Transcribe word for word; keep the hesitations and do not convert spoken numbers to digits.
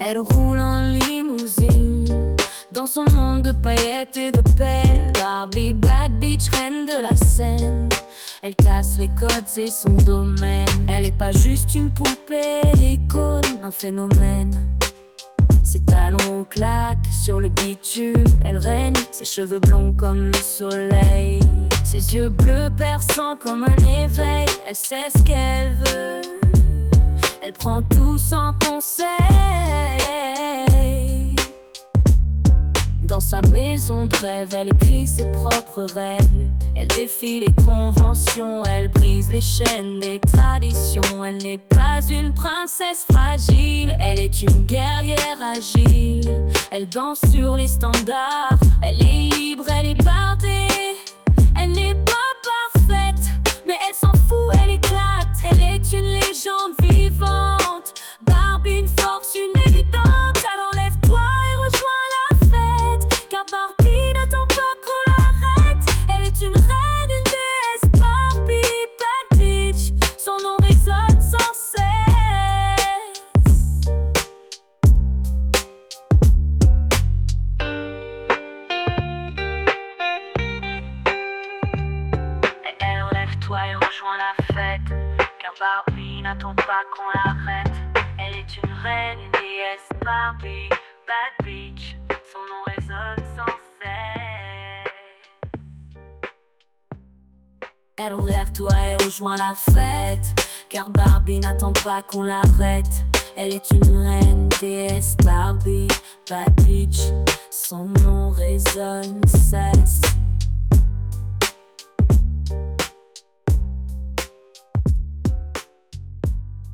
Elle roule en limousine dans son monde de paillettes et de perles. Barbie, bad bitch, reine de la scène. Elle casse les codes, c'est son domaine. Elle est pas juste une poupée, icône, un phénomène. Ses talons claquent sur le bitume. Elle règne, ses cheveux blonds comme le soleil. Ses yeux bleus perçants comme un éveil. Elle sait ce qu'elle veut. Elle prend tout sans conseil. Dans sa maison de rêve, elle écrit ses propres règles. Elle défie les conventions, elle brise les chaînes des traditions. Elle n'est pas une princesse fragile, elle est une guerrière agile. Elle danse sur les standards, elle est libre, elle est bardée. Elle n'est pas parfaite, mais elle s'en fout, elle éclate. Elle est une légende vivante, Barbie, une force, une évidente. Alors lève-toi et rejoins la fête, car Barbie n'attend pas qu'on l'arrête. Elle est une reine, une déesse, Barbie, bad bitch. Son nom résonne sans cesse. Et alors lève-toi et rejoins la fête, car Barbie n'attend pas qu'on l'arrête. Elle est une reine, une déesse, Barbie, bad bitch. Son nom résonne sans cesse. Alors lève-toi et rejoins la fête, car Barbie n'attend pas qu'on l'arrête. Elle est une reine, déesse, Barbie, bad bitch. Son nom résonne sans cesse.